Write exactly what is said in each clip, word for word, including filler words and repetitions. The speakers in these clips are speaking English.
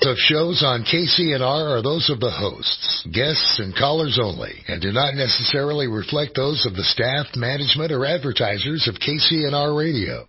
of shows on K C N R are those of the hosts, guests, and callers only, and do not necessarily reflect those of the staff, management, or advertisers of K C N R Radio.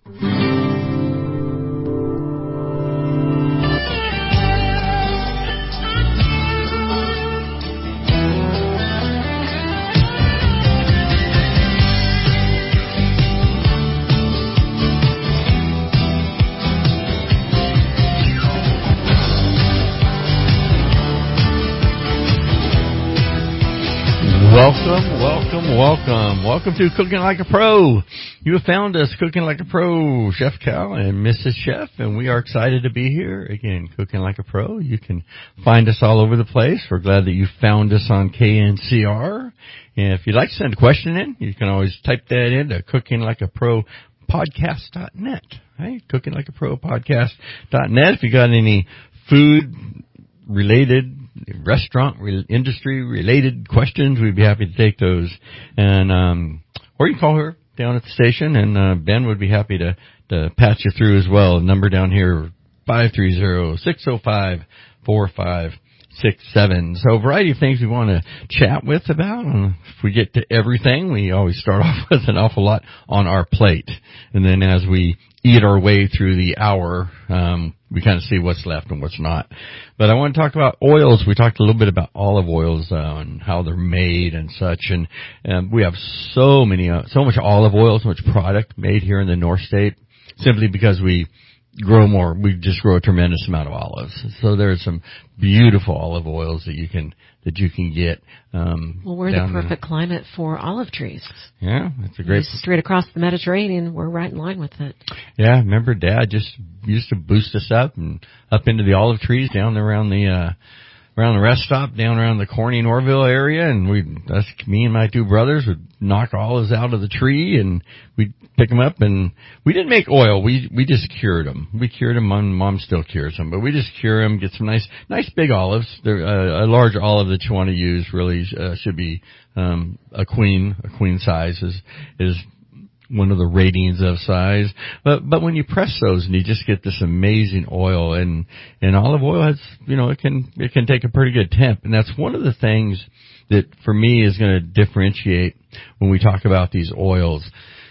Welcome, welcome, welcome. Welcome to Cooking Like a Pro. You have found us, Cooking Like a Pro, Chef Cal and Missus Chef, and we are excited to be here. Again, Cooking Like a Pro. You can find us all over the place. We're glad that you found us on K N C R. And if you'd like to send a question in, you can always type that into cooking like a pro podcast dot net. Right? cooking like a pro podcast dot net. If you got any food related, restaurant re- industry related questions, we'd be happy to take those. And um or you can call her down at the station, and uh, Ben would be happy to to patch you through as well. Number down here, five three zero, six zero five, four five six seven. So a variety of things we want to chat with about. And if we get to everything, we always start off with an awful lot on our plate, and then as we eat our way through the hour, um we kind of see what's left and what's not. But I want to talk about oils. We talked a little bit about olive oils uh, and how they're made and such. And um, we have so many, uh, so much olive oil, so much product made here in the North State, simply because we grow more. We just grow a tremendous amount of olives. So there's some beautiful olive oils that you can that you can get. Um, well, we're the perfect the, climate for olive trees. Yeah, it's a great. Straight across the Mediterranean, we're right in line with it. Yeah, remember Dad just used to boost us up and up into the olive trees down around the uh around the rest stop, down around the Corning Orville area, and we, us, me and my two brothers would knock olives out of the tree, and we'd pick them up, and we didn't make oil. We we just cured them. We cured them. Mom, Mom still cures them, but we just cure them. Get some nice nice big olives. They're, uh, a large olive that you want to use really uh, should be um, a queen. A queen size is is. one of the ratings of size. But, but when you press those and you just get this amazing oil, and, and olive oil has, you know, it can, it can take a pretty good temp. And that's one of the things that for me is going to differentiate when we talk about these oils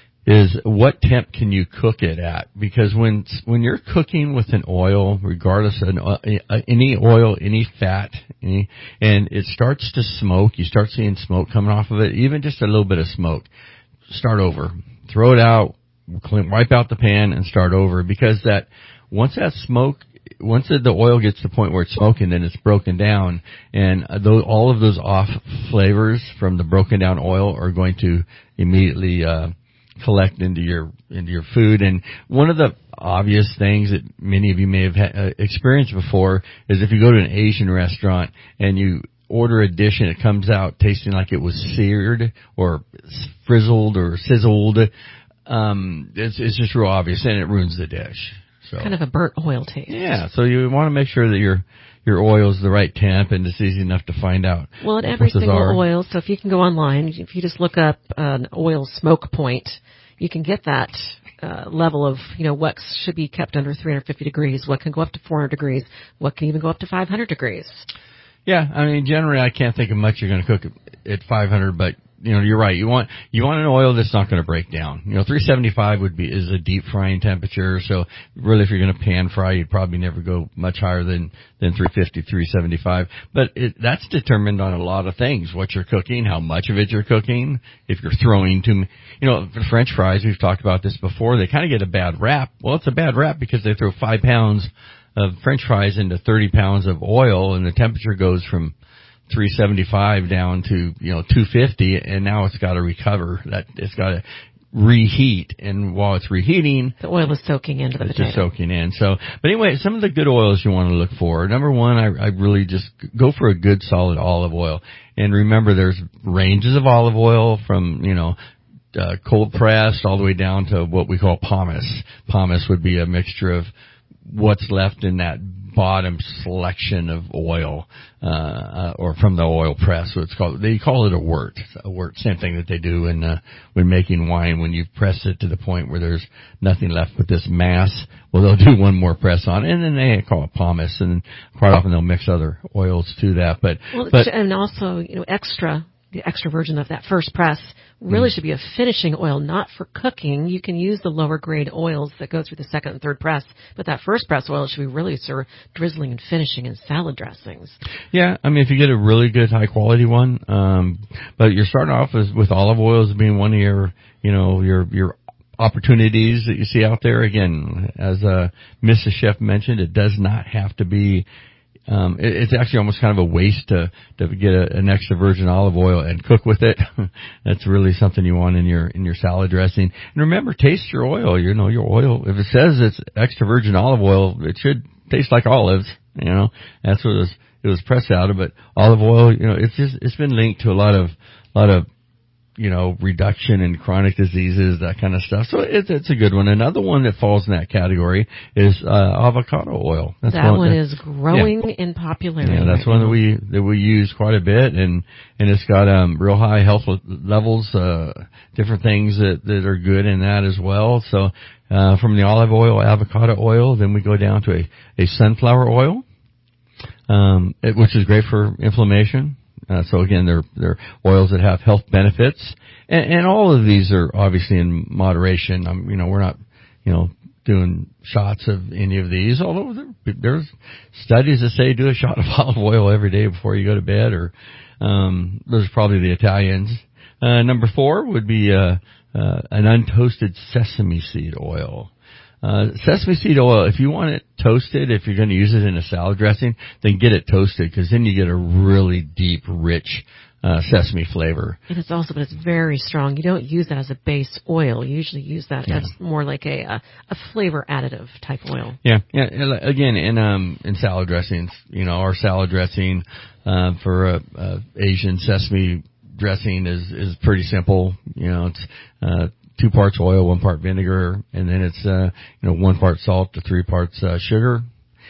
is what temp can you cook it at? Because when, when you're cooking with an oil, regardless of an, uh, any oil, any fat, any, and it starts to smoke, you start seeing smoke coming off of it, even just a little bit of smoke, start over. Throw it out, clean, wipe out the pan, and start over. Because that once that smoke, once the oil gets to the point where it's smoking, then it's broken down, and those, all of those off flavors from the broken down oil are going to immediately uh, collect into your into your food. And one of the obvious things that many of you may have ha- uh, experienced before is if you go to an Asian restaurant and you order a dish and it comes out tasting like it was seared or frizzled or sizzled, um, it's, it's just real obvious, and it ruins the dish. So kind of a burnt oil taste. Yeah, so you want to make sure that your your oil is the right temp, and it's easy enough to find out. Well, at every single are. oil, so if you can go online, if you just look up an oil smoke point, you can get that uh, level of, you know, what should be kept under three hundred fifty degrees, what can go up to four hundred degrees, what can even go up to five hundred degrees. Yeah, I mean, generally I can't think of much you're going to cook at five hundred, but you know, you're right. You want you want an oil that's not going to break down. You know, three seventy-five would be is a deep frying temperature. So really, if you're going to pan fry, you'd probably never go much higher than than three fifty, three seventy-five. But it, that's determined on a lot of things: what you're cooking, how much of it you're cooking, if you're throwing too, you know, the French fries. We've talked about this before. They kind of get a bad rap. Well, it's a bad rap because they throw five pounds of French fries into thirty pounds of oil, and the temperature goes from three seventy-five down to, you know, two fifty, and now it's got to recover. That it's got to reheat, and while it's reheating, the oil is soaking into the it's potato. just soaking in. So, but anyway, some of the good oils you want to look for. Number one, I, I really just go for a good solid olive oil, and remember, there's ranges of olive oil from, you know, uh, cold pressed all the way down to what we call pomace. Pomace would be a mixture of what's left in that bottom selection of oil, uh, uh, or from the oil press. So it's called, they call it a wort. A wort, same thing that they do in, uh, when making wine, when you press it to the point where there's nothing left but this mass. Well, they'll do one more press on it, and then they call it pomace, and quite often they'll mix other oils to that. But, well, but, and also, you know, extra, the extra virgin of that first press really mm. should be a finishing oil, not for cooking. You can use the lower grade oils that go through the second and third press, but that first press oil should be really sort of drizzling and finishing in salad dressings. Yeah, I mean, if you get a really good high quality one, um, but you're starting off as, with olive oils being one of your, you know, your, your opportunities that you see out there. Again, as uh, Missus Chef mentioned, it does not have to be. Um, it, it's actually almost kind of a waste to to get a, an extra virgin olive oil and cook with it. That's really something you want in your in your salad dressing. And remember, taste your oil. You know, your oil. If it says it's extra virgin olive oil, it should taste like olives. You know, that's what it was. It was pressed out of. But olive oil, you know, it's just it's been linked to a lot of a lot of. you know, reduction in chronic diseases, that kind of stuff. So it's, it's a good one. Another one that falls in that category is, uh, avocado oil. That's that one, one that, is growing yeah. in popularity. Yeah, that's right one now. that we, that we use quite a bit, and, and it's got, um, real high health levels, uh, different things that, that are good in that as well. So, uh, from the olive oil, avocado oil, then we go down to a, a sunflower oil, um, it, which is great for inflammation. Uh, so again, they're, they're oils that have health benefits, and, and all of these are obviously in moderation. Um, you know, we're not, you know, doing shots of any of these, although there, there's studies that say do a shot of olive oil every day before you go to bed, or, um, those are probably the Italians. Uh, number four would be, uh, uh, an untoasted sesame seed oil. Uh, sesame seed oil, if you want it toasted, if you're going to use it in a salad dressing, then get it toasted, because then you get a really deep, rich, uh, sesame flavor. And it's also, but it's very strong. You don't use that as a base oil. You usually use that yeah. as more like a, a, a flavor additive type oil. Yeah, yeah. Again, in, um, in salad dressings, you know, our salad dressing, uh, for, a, a Asian sesame dressing is, is pretty simple. You know, it's, uh, two parts oil, one part vinegar, and then it's, uh, you know, one part salt to three parts, uh, sugar.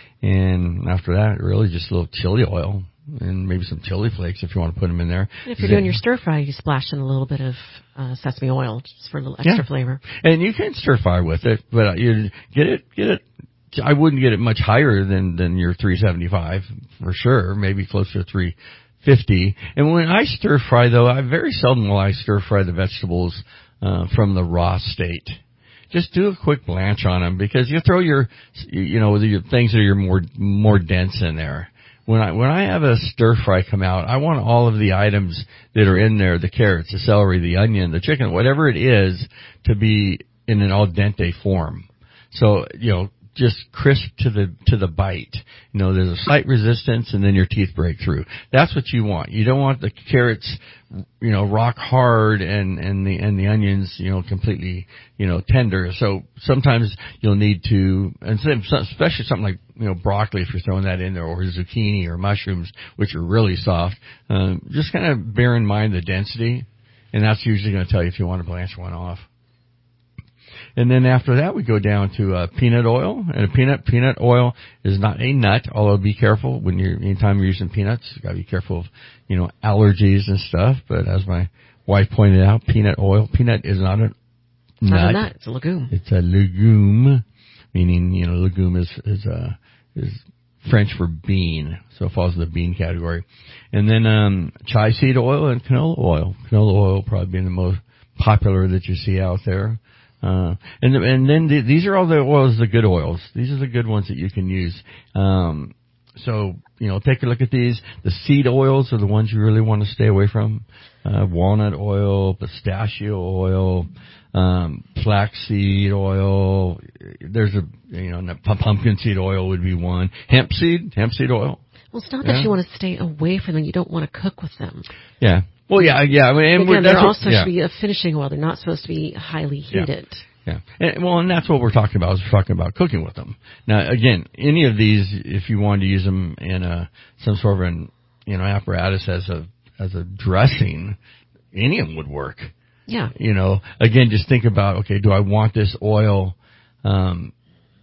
And after that, really just a little chili oil and maybe some chili flakes if you want to put them in there. And if you're doing your stir fry, you splash in a little bit of, uh, sesame oil just for a little extra yeah. flavor. And you can stir fry with it, but you get it, get it, I wouldn't get it much higher than, than your three seventy-five for sure, maybe closer to three fifty. And when I stir fry though, I very seldom will I stir fry the vegetables Uh, from the raw state. Just do a quick blanch on them, because you throw your, you know, your things that are more, more dense in there. When I, when I have a stir fry come out, I want all of the items that are in there, the carrots, the celery, the onion, the chicken, whatever it is, to be in an al dente form. So, you know, just crisp to the, to the bite. You know, there's a slight resistance, and then your teeth break through. That's what you want. You don't want the carrots, you know, rock hard, and, and the, and the onions, you know, completely, you know, tender. So sometimes you'll need to, and especially something like, you know, broccoli, if you're throwing that in there, or zucchini or mushrooms, which are really soft, um, just kind of bear in mind the density, and that's usually going to tell you if you want to blanch one off. And then after that, we go down to uh, peanut oil. And a peanut peanut oil is not a nut, although be careful when you're anytime you're using peanuts. You got to be careful of, you know, allergies and stuff. But as my wife pointed out, peanut oil, peanut is not a nut. Not a nut. It's a legume. It's a legume, meaning, you know, legume is is uh, is French for bean, so it falls in the bean category. And then um, chia seed oil and canola oil. Canola oil probably being the most popular that you see out there. Uh, and, and then the, these are all the oils, the good oils. These are the good ones that you can use. Um, so, you know, take a look at these. The seed oils are the ones you really want to stay away from. Uh, walnut oil, pistachio oil, um, flaxseed oil. There's a, you know, pumpkin seed oil would be one. Hemp seed, hemp seed oil. Well, it's not yeah. that you want to stay away from them. You don't want to cook with them. Yeah. Well, yeah, yeah. I mean, and again, that's they're what, also yeah. should be a finishing oil. They're not supposed to be highly heated. Yeah. yeah. And, well, and that's what we're talking about, is we're talking about cooking with them. Now, again, any of these, if you wanted to use them in a, some sort of an, you know, apparatus as a, as a dressing, any of them would work. Yeah. You know, again, just think about, okay, do I want this oil, um,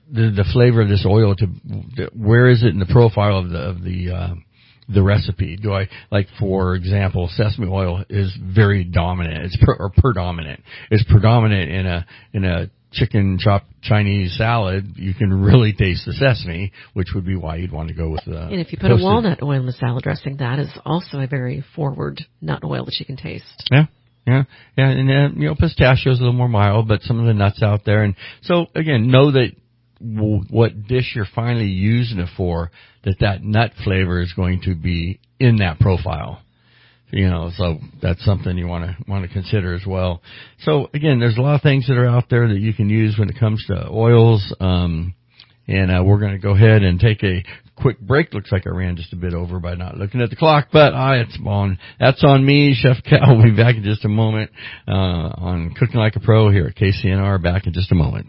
the, the flavor of this oil to, where is it in the profile of the, of the, uh, the recipe? Do I, like, for example, sesame oil is very dominant. It's per, or predominant. It's predominant in a, in a chicken chopped Chinese salad. You can really taste the sesame, which would be why you'd want to go with the. And if you put toasted. a walnut oil in the salad dressing, that is also a very forward nut oil that you can taste. Yeah. Yeah. Yeah. And, uh, you know, pistachio is a little more mild, but some of the nuts out there. And so again, know that what dish you're finally using it for, that that nut flavor is going to be in that profile. You know, so that's something you want to want to consider as well. So again, there's a lot of things that are out there that you can use when it comes to oils. Um, and uh, we're going to go ahead and take a quick break. Looks like I ran just a bit over by not looking at the clock, but uh, it's on. That's on me. Chef Cal will be back in just a moment uh, on Cooking Like a Pro here at K C N R. Back in just a moment.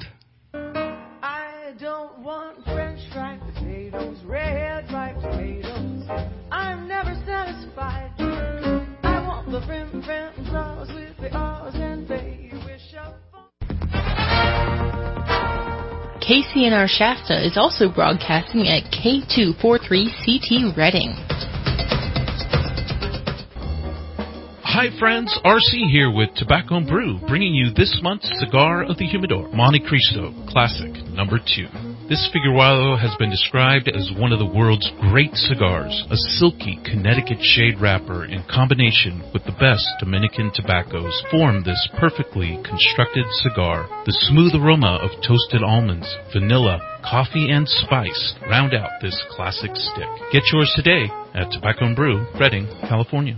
K C N R Shasta is also broadcasting at K two forty-three C T Redding. Hi friends, R C here with Tobacco and Brew, bringing you this month's Cigar of the Humidor, Monte Cristo Classic number two. This Figueroa has been described as one of the world's great cigars. A silky Connecticut shade wrapper in combination with the best Dominican tobaccos form this perfectly constructed cigar. The smooth aroma of toasted almonds, vanilla, coffee, and spice round out this classic stick. Get yours today at Tobacco and Brew, Redding, California.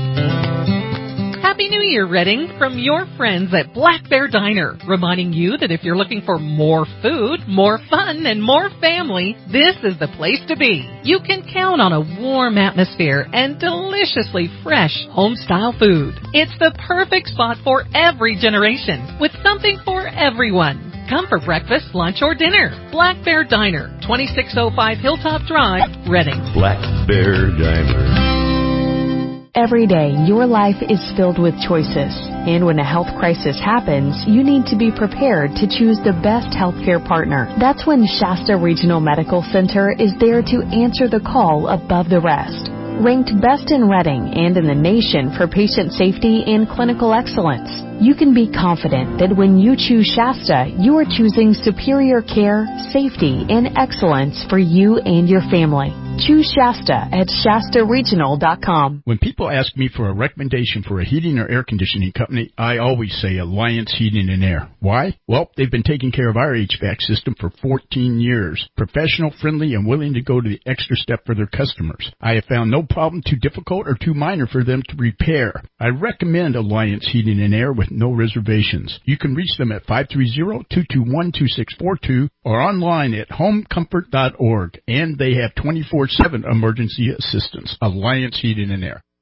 Happy New Year, Redding, from your friends at Black Bear Diner, reminding you that if you're looking for more food, more fun, and more family, this is the place to be. You can count on a warm atmosphere and deliciously fresh home-style food. It's the perfect spot for every generation, with something for everyone. Come for breakfast, lunch, or dinner. Black Bear Diner, twenty-six oh five Hilltop Drive, Redding. Black Bear Diner. Every day, your life is filled with choices. And when a health crisis happens, you need to be prepared to choose the best healthcare partner. That's when Shasta Regional Medical Center is there to answer the call above the rest. Ranked best in Redding and in the nation for patient safety and clinical excellence, you can be confident that when you choose Shasta, you are choosing superior care, safety, and excellence for you and your family. Choose Shasta at Shasta Regional dot com. When people ask me for a recommendation for a heating or air conditioning company, I always say Alliance Heating and Air. Why? Well, they've been taking care of our H V A C system for fourteen years. Professional, friendly, and willing to go to the extra step for their customers. I have found no problem too difficult or too minor for them to repair. I recommend Alliance Heating and Air with no reservations. You can reach them at five three zero, two two one, two six four two or online at home comfort dot org. And they have twenty-four seven emergency assistance. Alliance Heating and Air.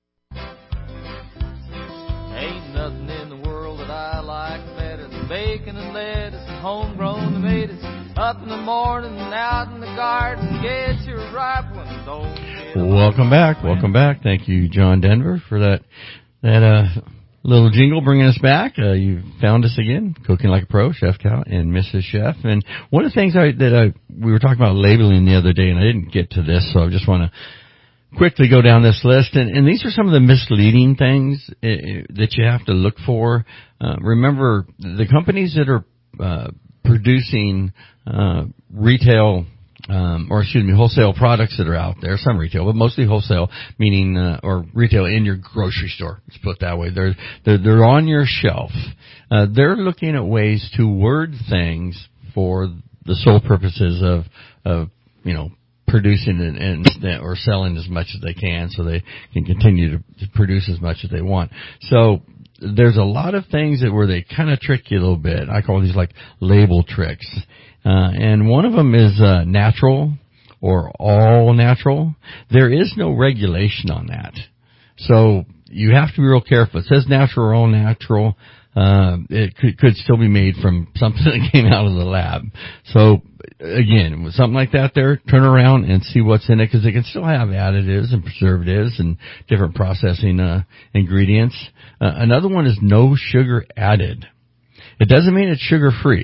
Ain't nothing in the world that I like better than bacon and lettuce and homegrown tomatoes. Up in the morning and out in the garden, get your ripe ones. Don't welcome back, welcome back. Thank you, John Denver, for that that uh little jingle bringing us back. Uh, you found us again, Cooking Like a Pro, Chef Cal and Missus Chef. And one of the things I, that I, we were talking about labeling the other day, and I didn't get to this, so I just want to quickly go down this list. And, and these are some of the misleading things uh, that you have to look for. Uh, remember, the companies that are uh, producing uh, retail Um, or excuse me, wholesale products that are out there, some retail, but mostly wholesale, meaning, uh, or retail in your grocery store. Let's put it that way. They're, they're, they're on your shelf. Uh, they're looking at ways to word things for the sole purposes of, of, you know, producing and, and, or selling as much as they can so they can continue to, to produce as much as they want. So, there's a lot of things that where they kind of trick you a little bit. I call these like label tricks. Uh, and one of them is, uh, natural or all natural. There is no regulation on that. So you have to be real careful. It says natural or all natural. Uh, it could, could still be made from something that came out of the lab. So again, with something like that there, turn around and see what's in it because it can still have additives and preservatives and different processing, uh, ingredients. Uh, another one is no sugar added. It doesn't mean it's sugar free.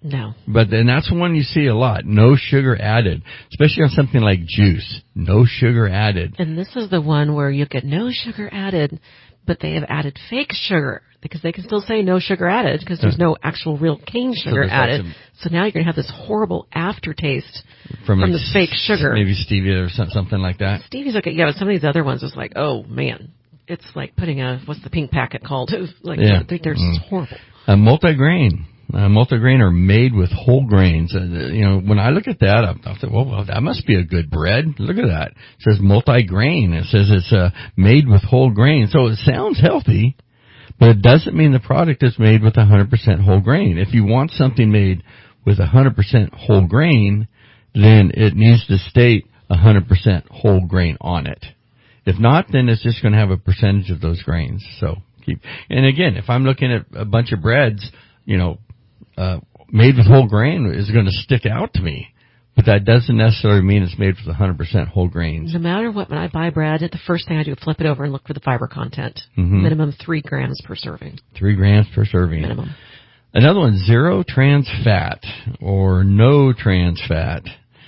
No. But then that's one you see a lot. No sugar added, especially on something like juice. No sugar added. And this is the one where you get no sugar added, but they have added fake sugar because they can still say no sugar added because there's no actual real cane sugar so added. Like so now you're going to have this horrible aftertaste from, from like the fake sugar. Maybe stevia or something like that. Stevie's okay. Yeah, but some of these other ones is like, oh, man. It's like putting a, what's the pink packet called? Like, yeah. they're, they're mm. horrible. A multigrain. Uh, multigrain are made with whole grains. Uh, you know, when I look at that, I, I thought, well, well, that must be a good bread. Look at that. It says multigrain. It says it's uh, made with whole grain. So it sounds healthy, but it doesn't mean the product is made with one hundred percent whole grain. If you want something made with one hundred percent whole grain, then it needs to state one hundred percent whole grain on it. If not, then it's just going to have a percentage of those grains. So keep, and again, if I'm looking at a bunch of breads, you know, uh, made with whole grain is going to stick out to me. But that doesn't necessarily mean it's made with one hundred percent whole grains. No matter what, when I buy bread, the first thing I do is flip it over and look for the fiber content. Mm-hmm. Minimum three grams per serving. Three grams per serving. Minimum. Another one, zero trans fat or no trans fat.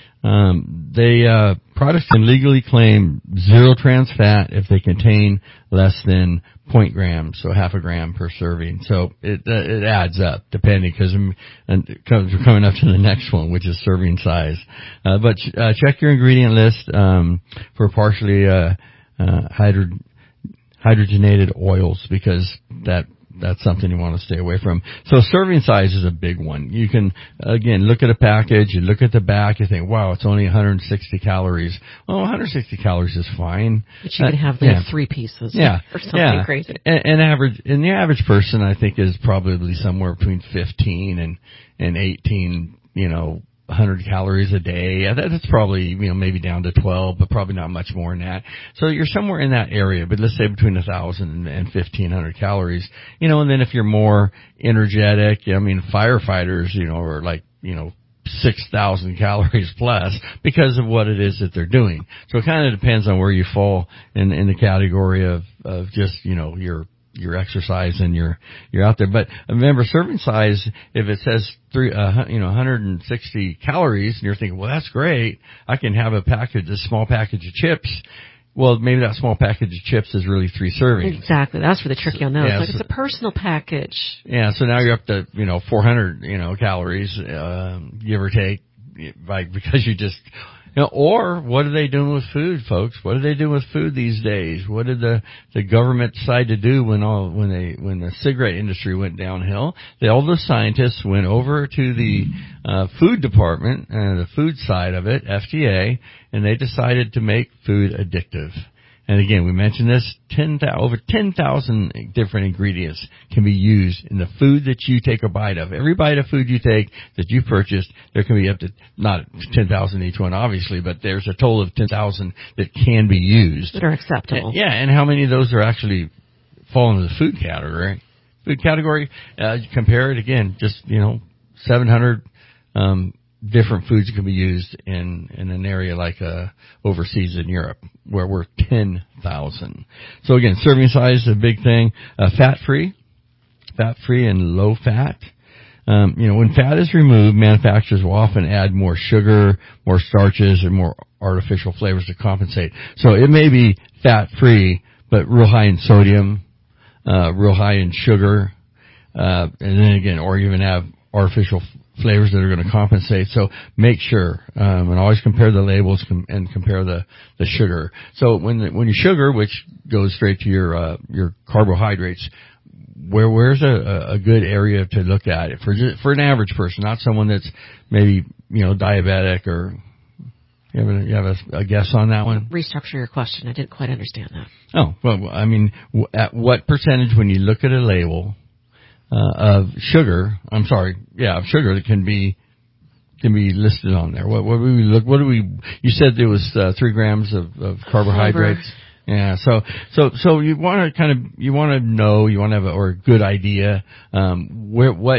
Um, they, uh, products can legally claim zero trans fat if they contain less than zero point grams, so half a gram per serving. So it, uh, it adds up depending because and we're coming up to the next one, which is serving size. Uh, but, uh, check your ingredient list, um, for partially, uh, uh, hydro, hydrogenated oils because that, that's something you want to stay away from. So serving size is a big one. You can, again, look at a package, you look at the back, you think, wow, it's only one hundred sixty calories. Well, one hundred sixty calories is fine. But you uh, can have like yeah. three pieces yeah. or something yeah. crazy. And, and average, and the average person, I think, is probably somewhere between fifteen and, and eighteen, you know, one hundred calories a day. That's probably, you know, maybe down to twelve, but probably not much more than that. So you're somewhere in that area, but let's say between one thousand and fifteen hundred calories, you know, and then if you're more energetic, I mean, firefighters, you know, are like, you know, six thousand calories plus because of what it is that they're doing. So it kind of depends on where you fall in, in the category of, of just, you know, your your exercise and you're you're out there. But remember, serving size, if it says three, uh, you know, one hundred sixty calories, and you're thinking, well, that's great, I can have a package, a small package of chips. Well, maybe that small package of chips is really three servings. Exactly. That's for the tricky on those. Yeah, like so, it's a personal package. Yeah. So now you're up to, you know, four hundred, you know, calories, um, give or take, like because you just. You know, or what are they doing with food, folks? What are they doing with food these days? What did the the government decide to do when all when they when the cigarette industry went downhill? They, all the scientists went over to the uh, food department and uh, the food side of it, F D A, and they decided to make food addictive. And again, we mentioned this, ten, over ten thousand different ingredients can be used in the food that you take a bite of. Every bite of food you take that you purchased, there can be up to, not ten thousand each one obviously, but there's a total of ten thousand that can be used. That are acceptable. And, yeah, and how many of those are actually fall into the food category? Food category, uh, compare it again, just, you know, seven hundred, um, different foods can be used in, in an area like, uh, overseas in Europe, where we're ten thousand. So again, serving size is a big thing. Uh, fat-free, fat-free and low-fat. Um, you know, when fat is removed, manufacturers will often add more sugar, more starches, or more artificial flavors to compensate. So it may be fat-free, but real high in sodium, uh, real high in sugar, uh, and then again, or even have artificial flavors that are going to compensate. So make sure, um, and always compare the labels com- and compare the, the sugar. So when, the, when you sugar, which goes straight to your, uh, your carbohydrates, where, where's a, a good area to look at it for, for an average person, not someone that's maybe, you know, diabetic or, you have a, you have a, a guess on that one? Restructure your question. I didn't quite understand that. Oh, well, I mean, w- at what percentage when you look at a label, Uh, of sugar, I'm sorry, yeah, of sugar that can be, can be listed on there. What, what do we look, what do we, you said there was, uh, three grams of, of carbohydrates. Fiber. Yeah, so, so, so you want to kind of, you want to know, you want to have a, or a good idea, um, where, what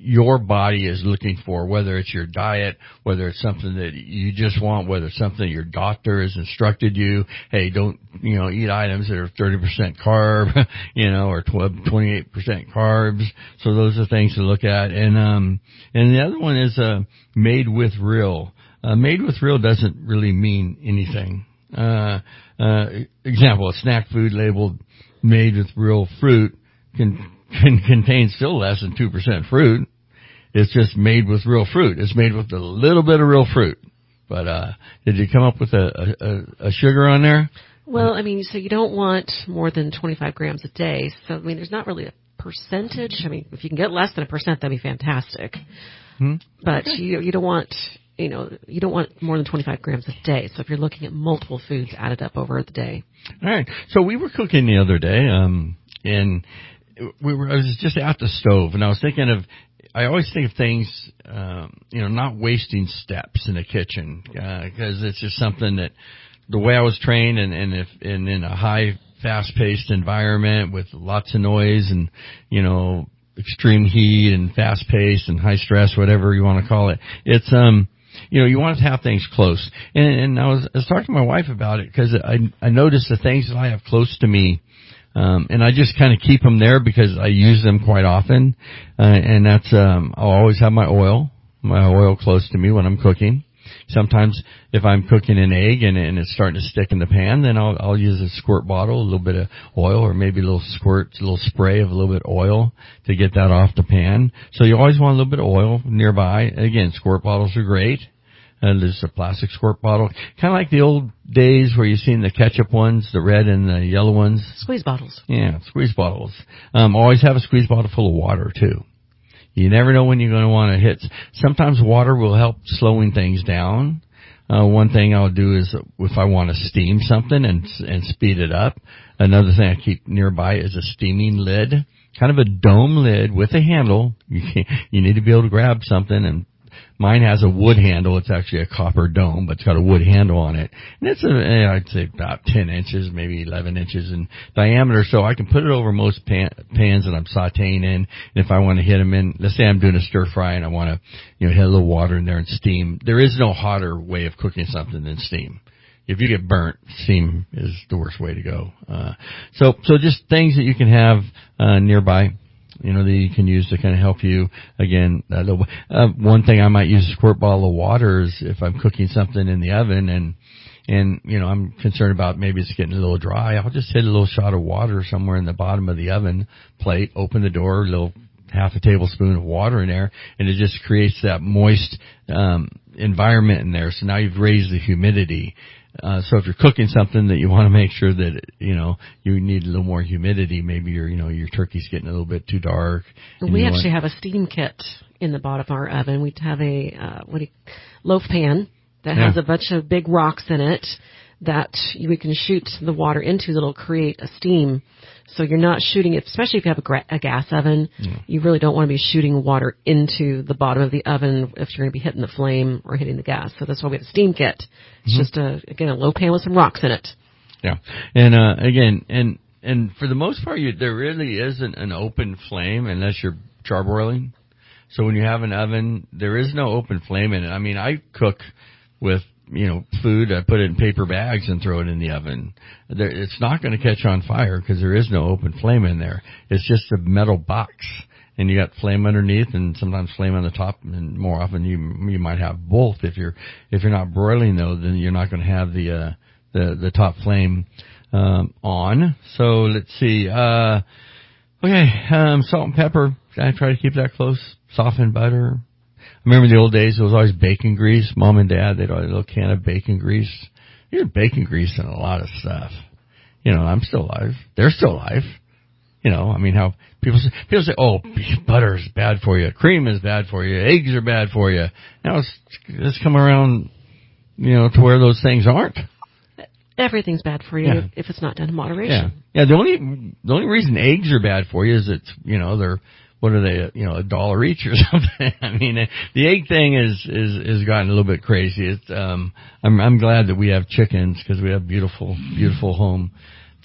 your body is looking for, whether it's your diet, whether it's something that you just want, whether it's something your doctor has instructed you, hey, don't, you know, eat items that are thirty percent carb, you know, or twenty-eight percent carbs. So those are things to look at. And, um, and the other one is, uh, made with real. Uh, made with real doesn't really mean anything. Uh, uh, example, a snack food labeled made with real fruit can, can contain still less than two percent fruit. It's just made with real fruit. It's made with a little bit of real fruit. But, uh, did you come up with a, a, a sugar on there? Well, I mean, so you don't want more than twenty-five grams a day. So, I mean, there's not really a percentage. I mean, if you can get less than a percent, that'd be fantastic. Hmm? But okay. you, you don't want, you know, you don't want more than twenty-five grams a day. So if you're looking at multiple foods added up over the day. All right. So we were cooking the other day, um, and we were, I was just at the stove, and I was thinking of, I always think of things, um, you know, not wasting steps in the kitchen, uh, cause it's just something that the way I was trained and, and if, and in a high, fast-paced environment with lots of noise and, you know, extreme heat and fast-paced and high stress, whatever you want to call it, it's, um, you know, you want to have things close. And, and I was, I was talking to my wife about it because I, I noticed the things that I have close to me, um, and I just kind of keep them there because I use them quite often. Uh, and that's, um, I'll always have my oil, my oil close to me when I'm cooking. Sometimes if I'm cooking an egg and, and it's starting to stick in the pan, then I'll, I'll use a squirt bottle, a little bit of oil, or maybe a little squirt, a little spray of a little bit of oil to get that off the pan. So you always want a little bit of oil nearby. Again, squirt bottles are great. Uh, there's a plastic squirt bottle, kind of like the old days where you've seen the ketchup ones, the red and the yellow ones. Squeeze bottles. Yeah, squeeze bottles. Um, always have a squeeze bottle full of water too. You never know when you're going to want to hit. Sometimes water will help slowing things down. Uh, one thing I'll do is if I want to steam something and and speed it up. Another thing I keep nearby is a steaming lid, kind of a dome lid with a handle. You can, you need to be able to grab something, and mine has a wood handle. It's actually a copper dome, but it's got a wood handle on it. And it's, a, I'd say about ten inches, maybe eleven inches in diameter. So I can put it over most pan, pans that I'm sauteing in. And if I want to hit them in, let's say I'm doing a stir fry and I want to, you know, hit a little water in there and steam. There is no hotter way of cooking something than steam. If you get burnt, steam is the worst way to go. Uh, so, so just things that you can have, uh, nearby. You know, that you can use to kind of help you. Again, uh, the, uh, one thing I might use a squirt bottle of water is if I'm cooking something in the oven and, and, you know, I'm concerned about maybe it's getting a little dry. I'll just hit a little shot of water somewhere in the bottom of the oven plate, open the door, a little half a tablespoon of water in there, and it just creates that moist, um, environment in there. So now you've raised the humidity. Uh, so if you're cooking something that you want to make sure that, you know, you need a little more humidity, maybe your, you know, your turkey's getting a little bit too dark. We actually want... have a steam kit in the bottom of our oven. We have a, uh, what do you, loaf pan that has yeah. a bunch of big rocks in it that we can shoot the water into that'll create a steam. So you're not shooting it, especially if you have a, gra- a gas oven, yeah. you really don't want to be shooting water into the bottom of the oven if you're going to be hitting the flame or hitting the gas. So that's why we have a steam kit. It's mm-hmm. just a, again, a low pan with some rocks in it. Yeah. And, uh, again, and, and for the most part, you, there really isn't an open flame unless you're charbroiling. So when you have an oven, there is no open flame in it. I mean, I cook with, you know, food, I put it in paper bags and throw it in the oven. There, it's not going to catch on fire because there is no open flame in there. It's just a metal box, and you got flame underneath and sometimes flame on the top, and more often you you might have both. If you're if you're not broiling though, then you're not going to have the uh, the the top flame um, on. So let's see. Uh, okay, um, salt and pepper. I try to keep that close. Softened butter. I remember the old days, it was always bacon grease. Mom and Dad, they'd always a little can of bacon grease. You had bacon grease in a lot of stuff. You know, I'm still alive. They're still alive. You know, I mean, how people say, people say, oh, butter is bad for you. Cream is bad for you. Eggs are bad for you. Now it's, it's come around, you know, to where those things aren't. Everything's bad for you yeah. if it's not done in moderation. Yeah. Yeah. The only, the only reason eggs are bad for you is it's, you know, they're, what are they, you know, a dollar each or something? I mean, the egg thing is, is, is gotten a little bit crazy. It's, um, I'm, I'm glad that we have chickens because we have beautiful, beautiful home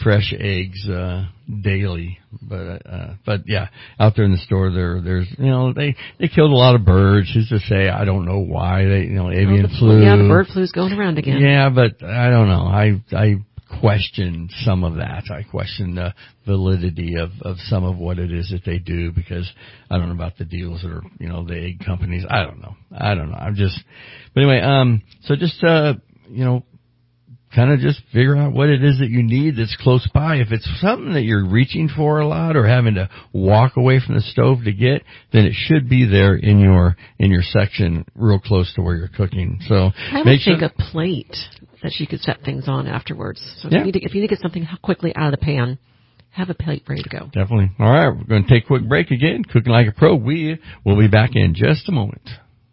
fresh eggs uh daily. But uh but yeah, out there in the store there there's you know, they they killed a lot of birds. Who's to say? I don't know why. They you know, avian oh, the, flu. Yeah, the bird flu's going around again. Yeah, but I don't know. I I question some of that. I question the validity of, of some of what it is that they do, because I don't know about the deals that are, you know, the egg companies. I don't know. I don't know. I'm just, but anyway, um, so just, uh, you know, kind of just figure out what it is that you need that's close by. If it's something that you're reaching for a lot or having to walk away from the stove to get, then it should be there in your, in your section real close to where you're cooking. So I would make think sure a plate that you could set things on afterwards. So if, yeah. you need to, if you need to get something quickly out of the pan, have a plate ready to go. Definitely. All right, we're going to take a quick break again. Cooking Like a Pro. We will be back in just a moment.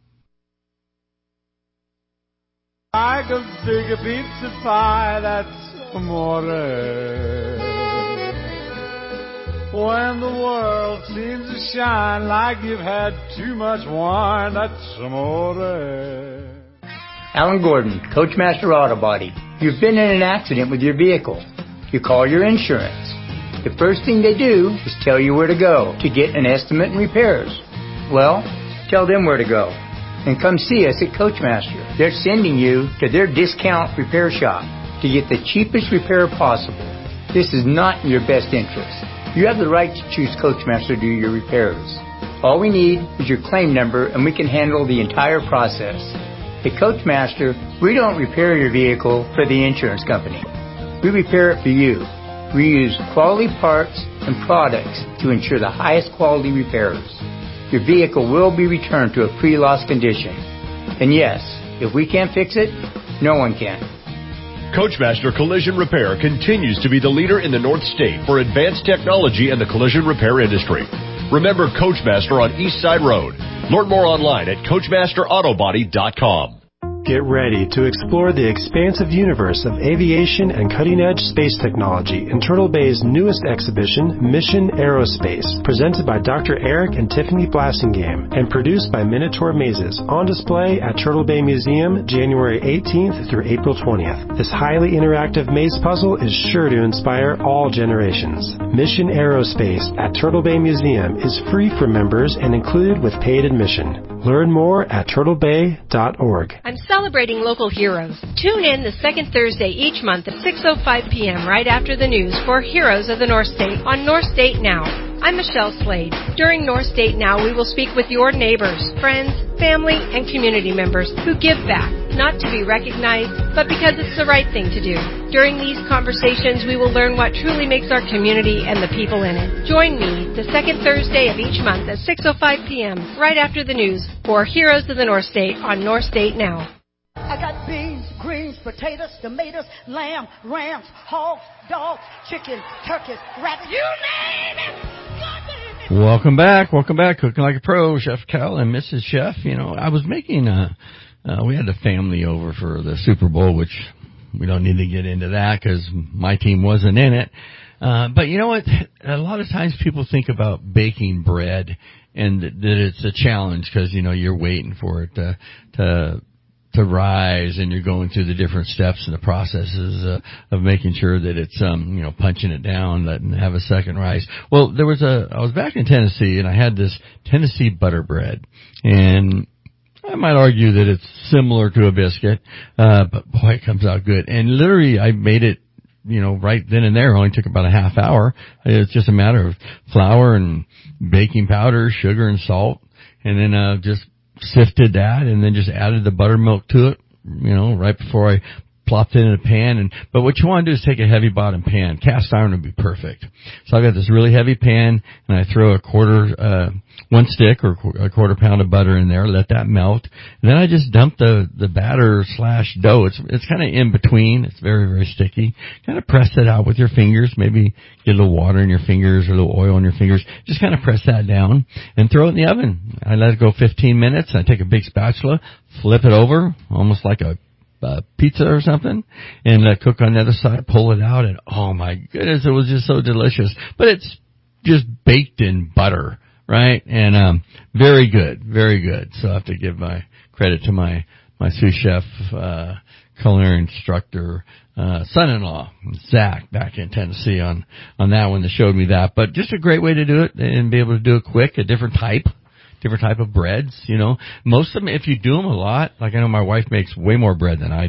Like a big pizza pie, that's amore. When the world seems to shine like you've had too much wine, that's amore. Alan Gordon, Coachmaster Auto Body. You've been in an accident with your vehicle. You call your insurance. The first thing they do is tell you where to go to get an estimate and repairs. Well, tell them where to go. And come see us at Coachmaster. They're sending you to their discount repair shop to get the cheapest repair possible. This is not in your best interest. You have the right to choose Coachmaster to do your repairs. All we need is your claim number and we can handle the entire process. At Coachmaster, we don't repair your vehicle for the insurance company. We repair it for you. We use quality parts and products to ensure the highest quality repairs. Your vehicle will be returned to a pre-loss condition. And yes, if we can't fix it, no one can. Coachmaster Collision Repair continues to be the leader in the North State for advanced technology in the collision repair industry. Remember Coachmaster on East Side Road. Learn more online at coachmaster auto body dot com. Get ready to explore the expansive universe of aviation and cutting-edge space technology in Turtle Bay's newest exhibition, Mission Aerospace, presented by Doctor Eric and Tiffany Blassingame and produced by Minotaur Mazes, on display at Turtle Bay Museum January eighteenth through April twentieth. This highly interactive maze puzzle is sure to inspire all generations. Mission Aerospace at Turtle Bay Museum is free for members and included with paid admission. Learn more at turtle bay dot org. I'm celebrating local heroes. Tune in the second Thursday each month at six oh five p.m. right after the news for Heroes of the North State on North State Now. I'm Michelle Slade. During North State Now, we will speak with your neighbors, friends, family, and community members who give back, not to be recognized, but because it's the right thing to do. During these conversations, we will learn what truly makes our community and the people in it. Join me the second Thursday of each month at six oh five p.m. right after the news for Heroes of the North State on North State Now. I got beans, greens, potatoes, tomatoes, lamb, rams, hogs, dogs, chicken, turkeys, rabbits, you name it! Welcome back. Welcome back. Cooking Like a Pro, Chef Cal and Missus Chef. You know, I was making a, uh, we had the family over for the Super Bowl, which we don't need to get into that because my team wasn't in it. Uh, but you know what? A lot of times people think about baking bread and that it's a challenge because, you know, you're waiting for it to, to, to rise and you're going through the different steps and the processes uh, of making sure that it's, um, you know, punching it down, letting it have a second rise. Well, there was a, I was back in Tennessee and I had this Tennessee butter bread, and I might argue that it's similar to a biscuit, uh, but boy, it comes out good. And literally I made it, you know, right then and there. It only took about a half hour. It's just a matter of flour and baking powder, sugar and salt, and then, uh, just sifted that and then just added the buttermilk to it, you know, right before I plopped it in a pan. And but what you want to do is take a heavy bottom pan. Cast iron would be perfect. So I got this really heavy pan and I throw a quarter, uh, one stick or a quarter pound of butter in there, let that melt. And then I just dump the, the batter slash dough. It's, it's kind of in between. It's very, very sticky. Kind of press it out with your fingers. Maybe get a little water in your fingers or a little oil in your fingers. Just kind of press that down and throw it in the oven. I let it go fifteen minutes. I take a big spatula, flip it over, almost like a Uh, pizza or something, and uh, cook on the other side, pull it out, and oh my goodness, it was just so delicious. But it's just baked in butter, right? And um very good, very good. So I have to give my credit to my my sous chef, uh, culinary instructor, uh, son-in-law, Zach, back in Tennessee on, on that one that showed me that. But just a great way to do it and be able to do it quick, a different type, different type of breads, you know. Most of them, if you do them a lot, like I know my wife makes way more bread than I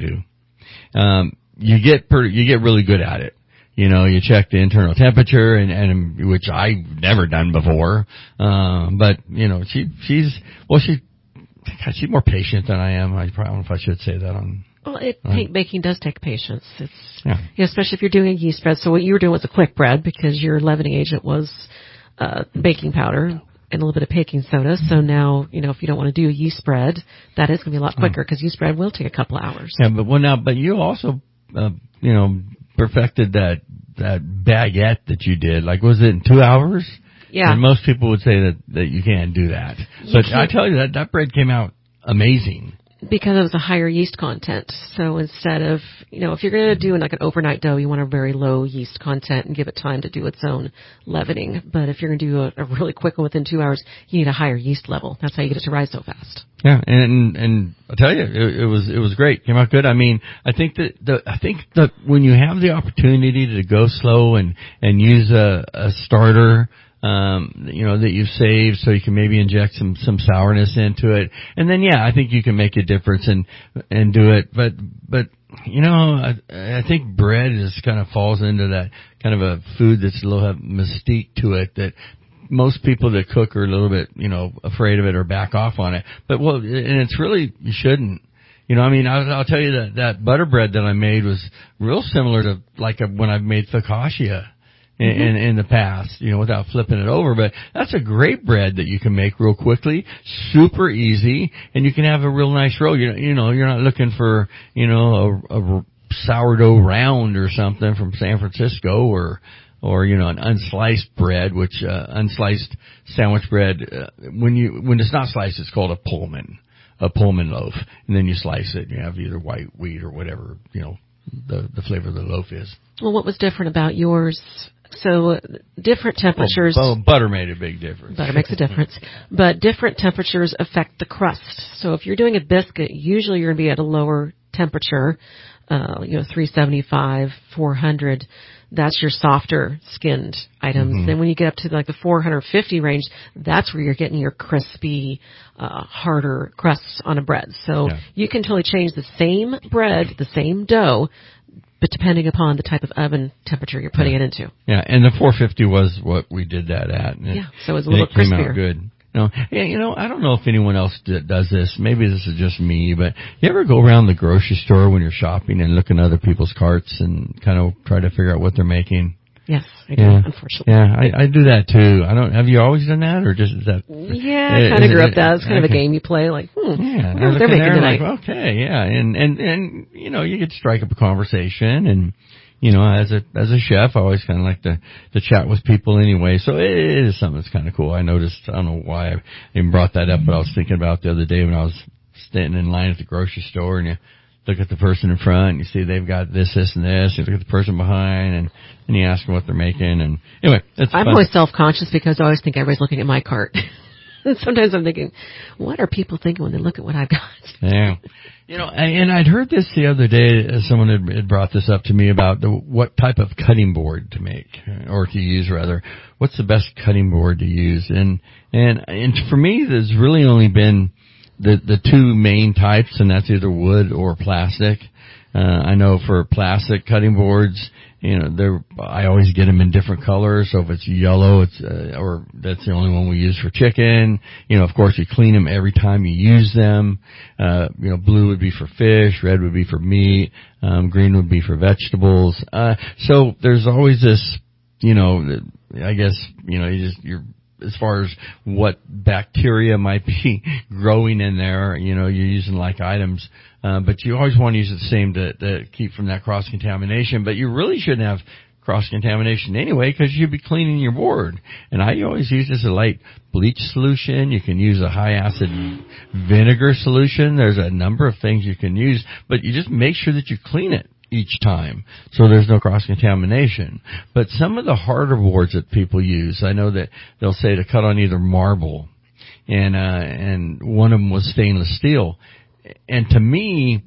do, um, you get pretty, you get really good at it. You know, you check the internal temperature and, and, which I've never done before. Um, but, you know, she, she's, well, she, God, she's more patient than I am. I probably don't know if I should say that on. Well, it, on, baking does take patience. It's, yeah. You know, especially if you're doing a yeast spread. So what you were doing was a quick bread because your leavening agent was, uh, baking powder and a little bit of baking soda. So now, you know, if you don't want to do a yeast spread, that is going to be a lot quicker because yeast spread will take a couple of hours. Yeah, but well now, but you also, uh, you know, perfected that, that baguette that you did. Like, was it in two hours? Yeah. And most people would say that, that you can't do that. You But can't. I tell you that, that bread came out amazing. Because it was a higher yeast content. So instead of, you know, if you're going to do like an overnight dough, you want a very low yeast content and give it time to do its own leavening. But if you're going to do a, a really quick one within two hours, you need a higher yeast level. That's how you get it to rise so fast. Yeah, and and I tell you, it, it was it was great. Came out good. I mean, I think that the I think that when you have the opportunity to go slow and and use a, a starter, um, you know, that you've saved, so you can maybe inject some some sourness into it, and then yeah, I think you can make a difference and and do it. But but you know, I, I think bread is kind of falls into that kind of a food that's a little mystique to it that. Most people that cook are a little bit, you know, afraid of it or back off on it. But, well, and it's really, you shouldn't. You know, I mean, I'll, I'll tell you that that butter bread that I made was real similar to like a, when I've made focaccia in, mm-hmm. in, in the past, you know, without flipping it over. But that's a great bread that you can make real quickly, super easy, and you can have a real nice roll. You know, you know you're not looking for, you know, a, a sourdough round or something from San Francisco or, or, you know, an unsliced bread, which, uh, unsliced sandwich bread, uh, when you, when it's not sliced, it's called a Pullman, a Pullman loaf. And then you slice it and you have either white wheat or whatever, you know, the, the flavor of the loaf is. Well, what was different about yours? So, uh, different temperatures. Well, butter made a big difference. Butter makes a difference. But different temperatures affect the crust. So if you're doing a biscuit, usually you're going to be at a lower temperature, uh, you know, three seventy-five, four hundred. That's your softer skinned items. Mm-hmm. Then when you get up to like the four fifty range, that's where you're getting your crispy, uh, harder crusts on a bread. So yeah. you can totally change the same bread, the same dough, but depending upon the type of oven temperature you're putting yeah. it into. Yeah, and the four fifty was what we did that at. And yeah, so it was a little little it came crispier. Out good. No, yeah, you know, I don't know if anyone else d- does this. Maybe this is just me, but you ever go around the grocery store when you're shopping and look in other people's carts and kind of try to figure out what they're making? Yes, I do, yeah. unfortunately. Yeah, I, I do that too. I don't, have you always done that or just is that? Yeah, I kind of grew up that. It's kind okay. of a game you play, like, hmm, yeah, what they're making tonight. Like, okay, yeah, and, and, and, you know, you get to strike up a conversation and, you know, as a, as a chef, I always kind of like to, to chat with people anyway. So it, it is something that's kind of cool. I noticed, I don't know why I even brought that up, but I was thinking about the other day when I was standing in line at the grocery store and you look at the person in front and you see they've got this, this, and this. You look at the person behind and, and you ask them what they're making. And anyway, it's I'm fun. always self-conscious because I always think everybody's looking at my cart. And sometimes I'm thinking, what are people thinking when they look at what I've got? Yeah. You know, and I'd heard this the other day, someone had brought this up to me about the, what type of cutting board to make, or to use rather. What's the best cutting board to use? And, and, and for me, there's really only been the, the two main types, and that's either wood or plastic. Uh, I know for plastic cutting boards, you know, they're, I always get them in different colors. So if it's yellow, it's, uh, or that's the only one we use for chicken. You know, of course you clean them every time you use them. Uh, you know, blue would be for fish, red would be for meat, um, green would be for vegetables. Uh, so there's always this, you know, I guess, you know, you just, you're, as far as what bacteria might be growing in there, you know, you're using like items, uh, but you always want to use the same to, to keep from that cross-contamination, but you really shouldn't have cross-contamination anyway because you'd be cleaning your board. And I always use this a light bleach solution. You can use a high-acid vinegar solution. There's a number of things you can use, but you just make sure that you clean it each time, so there's no cross-contamination. But some of the harder boards that people use, I know that they'll say to cut on either marble, and uh, and one of them was stainless steel. And to me,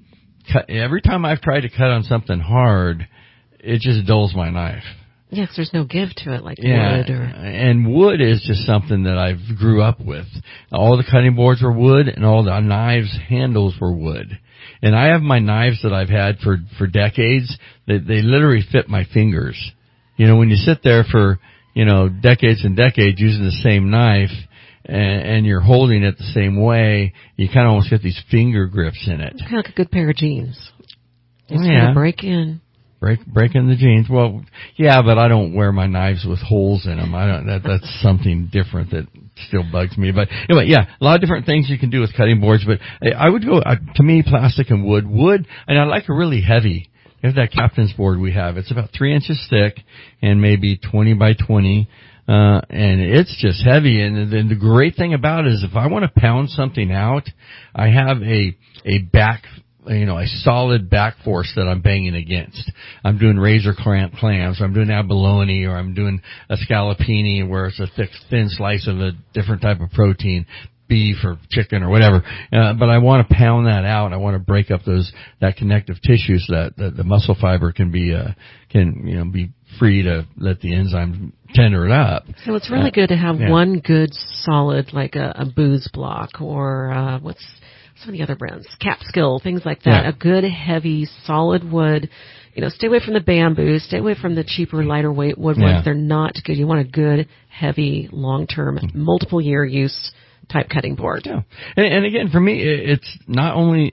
cut, every time I've tried to cut on something hard, it just dulls my knife. Yeah, 'cause there's no give to it like yeah, wood. Or... And wood is just something that I grew up with. All the cutting boards were wood, and all the knives handles were wood. And I have my knives that I've had for, for decades. They, they literally fit my fingers. You know, when you sit there for, you know, decades and decades using the same knife, and, and you're holding it the same way, you kind of almost get these finger grips in it. Kind of like a good pair of jeans. Just yeah. kind of break in. Break, breaking the jeans. Well, yeah, but I don't wear my knives with holes in them. I don't, that, that's something different that still bugs me. But anyway, yeah, a lot of different things you can do with cutting boards, but I would go, uh, to me, plastic and wood. Wood, and I like a really heavy. There's that captain's board we have. It's about three inches thick and maybe twenty by twenty. Uh, and it's just heavy. And then the great thing about it is if I want to pound something out, I have a, a back, you know, a solid back force that I'm banging against. I'm doing razor clamp clams, or I'm doing abalone, or I'm doing a scallopini where it's a thick, thin slice of a different type of protein, beef or chicken or whatever. Uh, but I want to pound that out. I want to break up those, that connective tissue so that, that the muscle fiber can be, uh, can, you know, be free to let the enzyme tender it up. So it's really uh, good to have yeah. one good solid, like a, a booze block or, uh, what's, some of the other brands, Capskill, things like that. Yeah. A good, heavy, solid wood. You know, stay away from the bamboo. Stay away from the cheaper, lighter weight wood yeah. ones. They're not good. You want a good, heavy, long-term, multiple year use type cutting board. Yeah. And, and again, for me, it's not only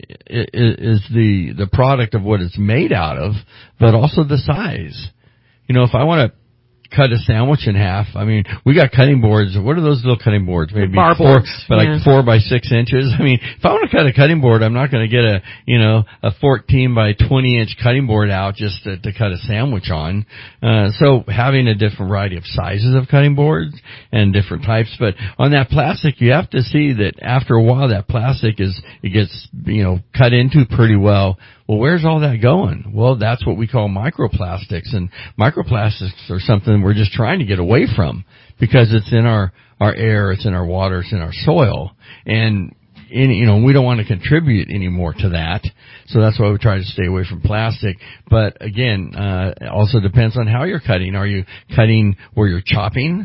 is the the product of what it's made out of, but also the size. You know, if I want to cut a sandwich in half. I mean, we got cutting boards. What are those little cutting boards? Maybe Bar four, boards. but yeah. like four by six inches. I mean, if I want to cut a cutting board, I'm not going to get a, you know, a fourteen by twenty inch cutting board out just to, to cut a sandwich on. Uh, so having a different variety of sizes of cutting boards and different types. But on that plastic, you have to see that after a while, that plastic is, it gets, you know, cut into pretty well. Well, where's all that going? Well, that's what we call microplastics, and microplastics are something we're just trying to get away from because it's in our, our air, it's in our water, it's in our soil, and in, you know, we don't want to contribute anymore to that, so that's why we try to stay away from plastic. But again, uh, it also depends on how you're cutting. Are you cutting where you're chopping?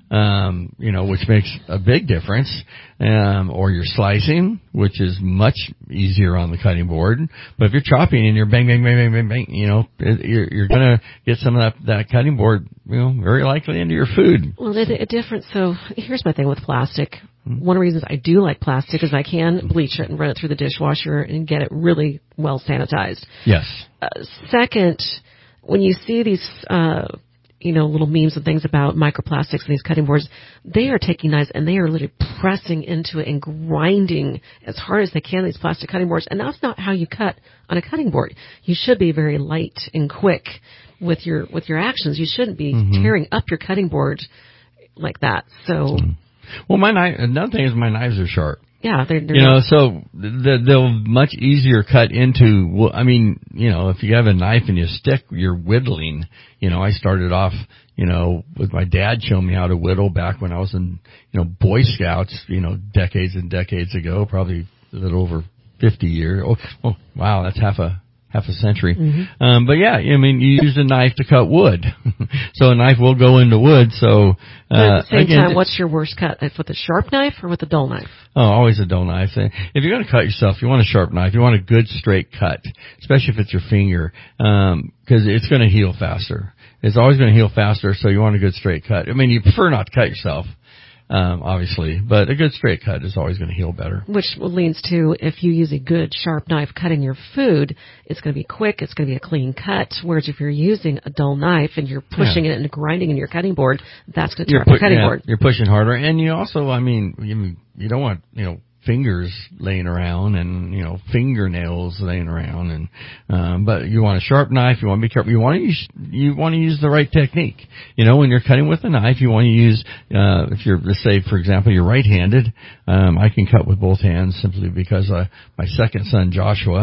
Um, you know, which makes a big difference, um, or you're slicing, which is much easier on the cutting board. But if you're chopping and you're bang, bang, bang, bang, bang, bang, you know, it, you're, you're gonna get some of that, that cutting board, you know, very likely into your food. Well, a, a different, so here's my thing with plastic. Mm-hmm. One of the reasons I do like plastic is I can bleach it and run it through the dishwasher and get it really well sanitized. Yes. Uh, second, when you see these, uh, you know, little memes and things about microplastics and these cutting boards, they are taking knives and they are literally pressing into it and grinding as hard as they can these plastic cutting boards. And that's not how you cut on a cutting board. You should be very light and quick with your with your actions. You shouldn't be mm-hmm. tearing up your cutting board like that. So, well, my knife. Another thing is my knives are sharp. Yeah, they're, they're you know, so they'll much easier cut into. Well, I mean, you know, if you have a knife and you stick, you're whittling. You know, I started off, you know, with my dad showing me how to whittle back when I was in, you know, Boy Scouts, you know, decades and decades ago, probably a little over fifty years. Oh, oh wow, that's half a half a century. Mm-hmm. Um, but yeah, I mean, you use a knife to cut wood, so a knife will go into wood. So uh, at the same again, time, what's your worst cut? With a sharp knife or with a dull knife? Oh, always a dull knife. If you're going to cut yourself, you want a sharp knife. You want a good straight cut, especially if it's your finger, um, because it's going to heal faster. It's always going to heal faster, so you want a good straight cut. I mean, you prefer not to cut yourself, um, obviously, but a good straight cut is always going to heal better. Which leads to, if you use a good sharp knife cutting your food, it's going to be quick, it's going to be a clean cut, whereas if you're using a dull knife and you're pushing yeah. it and grinding in your cutting board, that's going to tear up your cutting yeah, board. You're pushing harder, and you also, I mean, you, you don't want, you know, fingers laying around and, you know, fingernails laying around, and um but you want a sharp knife. You want to be careful. You want to use you want to use the right technique. You know, when you're cutting with a knife, you want to use uh if you're, let's say, for example, you're right-handed. um I can cut with both hands simply because uh, my second son Joshua,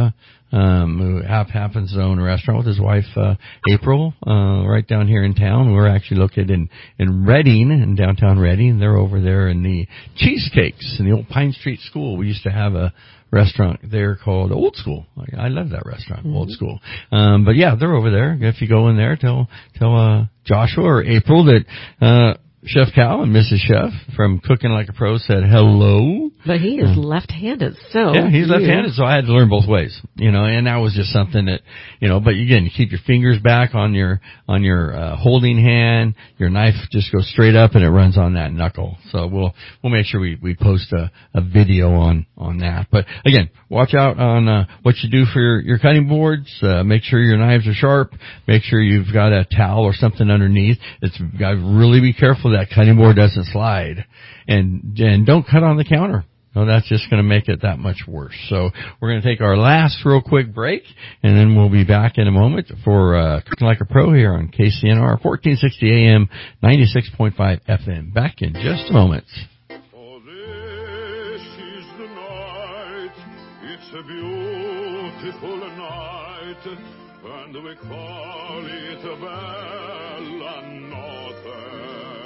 um, who hap- happens to own a restaurant with his wife, uh, April, uh, right down here in town. We're actually located in, in Reading, in downtown Reading. They're over there in the Cheesecakes in the old Pine Street School. We used to have a restaurant there called Old School. I love that restaurant, mm-hmm. Old School. Um, but yeah, they're over there. If you go in there, tell, tell, uh, Joshua or April that, uh, Chef Cal and Missus Chef from Cooking Like a Pro said hello. But he is uh, left-handed, so. Yeah, he's left-handed, so I had to learn both ways, you know, and that was just something that, you know, but again, you keep your fingers back on your, on your, uh, holding hand, your knife just goes straight up and it runs on that knuckle. So we'll, we'll make sure we, we post a, a video on, on that. But again, watch out on, uh, what you do for your, your cutting boards, uh, make sure your knives are sharp, make sure you've got a towel or something underneath. It's, gotta really be careful that cutting board doesn't slide, and and don't cut on the counter. No, that's just going to make it that much worse. So we're going to take our last real quick break, and then we'll be back in a moment for uh, Cooking Like a Pro here on K C N R, fourteen sixty A M, ninety-six point five F M. Back in just a moment. Oh, this is the night. It's a beautiful night, and we call it a Bella Notte.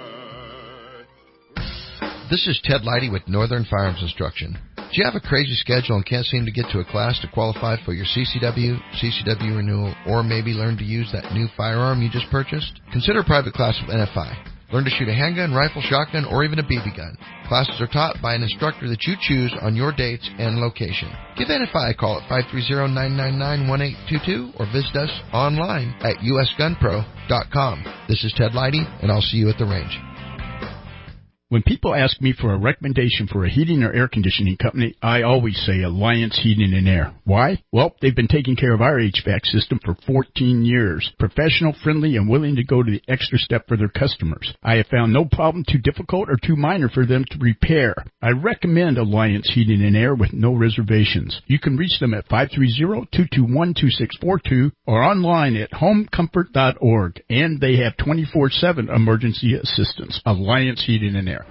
This is Ted Leidy with Northern Firearms Instruction. Do you have a crazy schedule and can't seem to get to a class to qualify for your C C W, C C W renewal, or maybe learn to use that new firearm you just purchased? Consider a private class with N F I. Learn to shoot a handgun, rifle, shotgun, or even a B B gun. Classes are taught by an instructor that you choose on your dates and location. Give N F I a call at five three zero, nine nine nine, one eight two two or visit us online at U S gun pro dot com. This is Ted Leidy, and I'll see you at the range. When people ask me for a recommendation for a heating or air conditioning company, I always say Alliance Heating and Air. Why? Well, they've been taking care of our H V A C system for fourteen years. Professional, friendly, and willing to go to the extra step for their customers. I have found no problem too difficult or too minor for them to repair. I recommend Alliance Heating and Air with no reservations. You can reach them at five three zero, two two one, two six four two or online at home comfort dot org. And they have twenty-four seven emergency assistance. Alliance Heating and Air.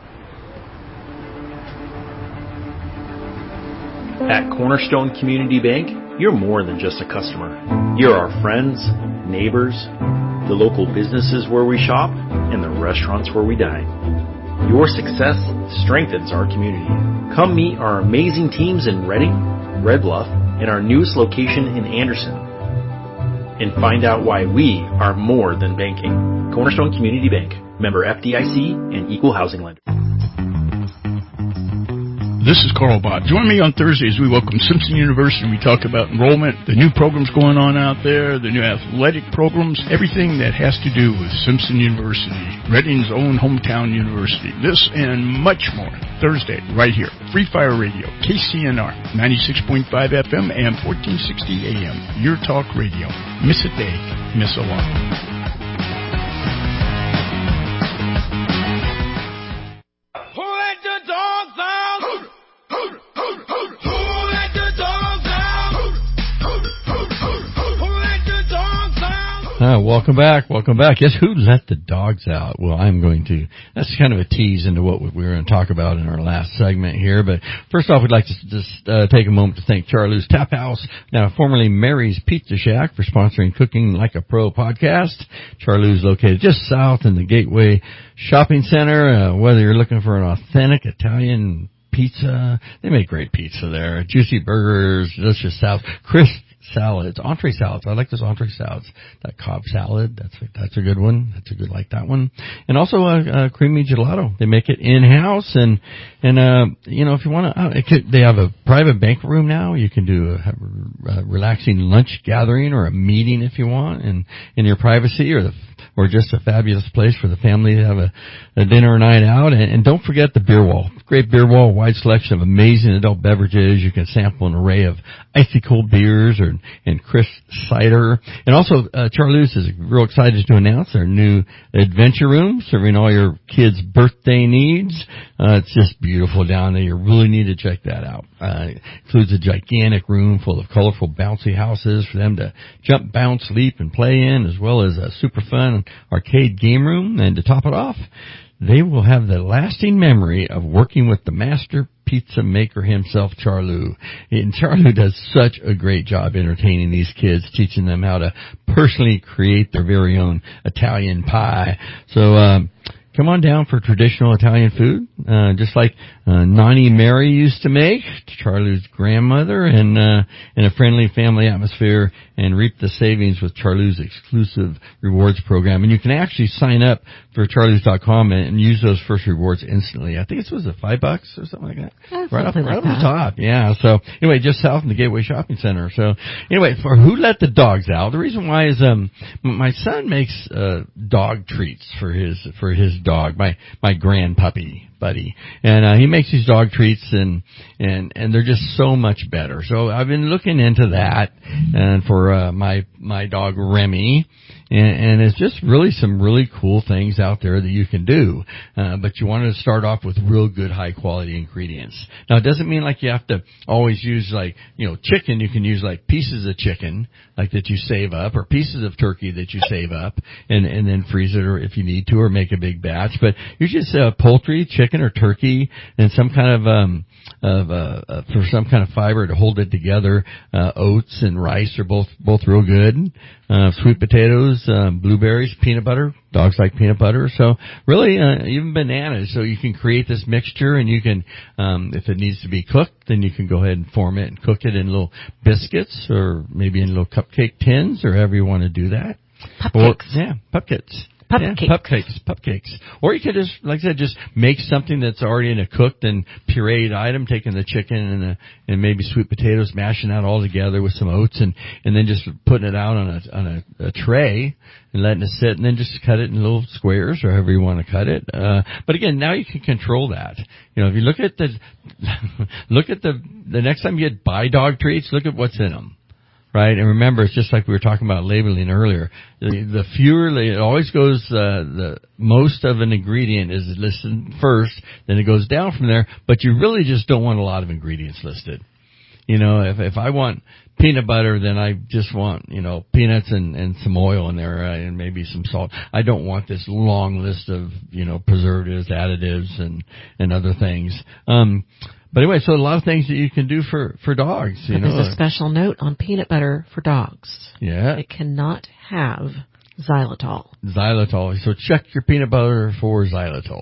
At Cornerstone Community Bank, you're more than just a customer. You're our friends, neighbors, the local businesses where we shop, and the restaurants where we dine. Your success strengthens our community. Come meet our amazing teams in Reading, Red Bluff, and our newest location in Anderson. And find out why we are more than banking. Cornerstone Community Bank, member F D I C and equal housing lender. This is Carl Bott. Join me on Thursday as we welcome Simpson University. We talk about enrollment, the new programs going on out there, the new athletic programs, everything that has to do with Simpson University, Reading's own hometown university. This and much more. Thursday, right here. Free Fire Radio, K C N R, ninety-six point five F M and fourteen sixty A M. Your talk radio. Miss a day, miss a lot. Uh, welcome back, welcome back. Yes, who let the dogs out? Well, I'm going to, that's kind of a tease into what we were going to talk about in our last segment here. But first off, we'd like to just uh, take a moment to thank Charlie's Tap House, now formerly Mary's Pizza Shack, for sponsoring Cooking Like a Pro podcast. Charlie's located just south in the Gateway Shopping Center. Uh, whether you're looking for an authentic Italian pizza, they make great pizza there. Juicy burgers, delicious salad, crisp salads, entree salads. I like those entree salads. That Cobb salad, that's a, that's a good one. That's a good, like that one. And also a, a creamy gelato. They make it in-house, and and uh you know, if you want to, uh, it could, they have a private banquet room now. You can do a, a relaxing lunch gathering or a meeting if you want, in in your privacy, or the or just a fabulous place for the family to have a, a dinner or night out. And, and don't forget the beer wall. Great beer wall, wide selection of amazing adult beverages. You can sample an array of icy cold beers or and crisp cider. And also, uh, Charlie's is real excited to announce their new adventure room, serving all your kids' birthday needs. Uh, it's just beautiful down there. You really need to check that out. Uh, it includes a gigantic room full of colorful bouncy houses for them to jump, bounce, leap, and play in, as well as a super fun arcade game room. And to top it off, they will have the lasting memory of working with the master pizza maker himself, Charlou. And Charlou does such a great job entertaining these kids, teaching them how to personally create their very own Italian pie. So, um, come on down for traditional Italian food, uh, just like uh, Nani Mary used to make, Charlou's grandmother, and uh, in a friendly family atmosphere, and reap the savings with Charlou's exclusive rewards program. And you can actually sign up for charloos dot com and, and use those first rewards instantly. I think it was a five bucks or something like that. Yeah, right up, like right up that. the top. Yeah. So anyway, just south in the Gateway Shopping Center. So anyway, for Who Let the Dogs Out, the reason why is um my son makes uh dog treats for his for his dog, my my grand puppy buddy, and uh, he makes these dog treats, and and and they're just so much better. So I've been looking into that, and for uh, my my dog Remy, and, and it's just really some really cool things out there that you can do. Uh, but you want to start off with real good, high quality ingredients. Now, it doesn't mean like you have to always use like you know chicken. You can use like pieces of chicken, like that you save up, or pieces of turkey that you save up, and and then freeze it, or if you need to, or make a big batch. But you just uh, poultry, chicken, or turkey, and some kind of um of uh, uh for some kind of fiber to hold it together. Uh, oats and rice are both both real good. Uh, sweet potatoes, um, blueberries, peanut butter. Dogs like peanut butter, so really uh, even bananas. So you can create this mixture, and you can, um, if it needs to be cooked, then you can go ahead and form it and cook it in little biscuits, or maybe in little cupcake tins, or however you want to do that. Cupcakes. Or, yeah, cupcakes. Pupcakes. Yeah, pupcakes, pupcakes. Or you could just, like I said, just make something that's already in a cooked and pureed item, taking the chicken and the, and maybe sweet potatoes, mashing that all together with some oats, and, and then just putting it out on a, on a, a tray and letting it sit, and then just cut it in little squares or however you want to cut it. Uh, but again, now you can control that. You know, if you look at the, look at the, the next time you buy dog treats, look at what's in them. Right, and remember, it's just like we were talking about labeling earlier. The, the fewer, it always goes, uh, the most of an ingredient is listed first, then it goes down from there, but you really just don't want a lot of ingredients listed. You know, if, if I want peanut butter, then I just want, you know, peanuts and, and some oil in there, uh, and maybe some salt. I don't want this long list of, you know, preservatives, additives, and, and other things. Um, But anyway, so a lot of things that you can do for, for dogs, you but know. There's a special note on peanut butter for dogs. Yeah. It cannot have xylitol. Xylitol. So check your peanut butter for xylitol.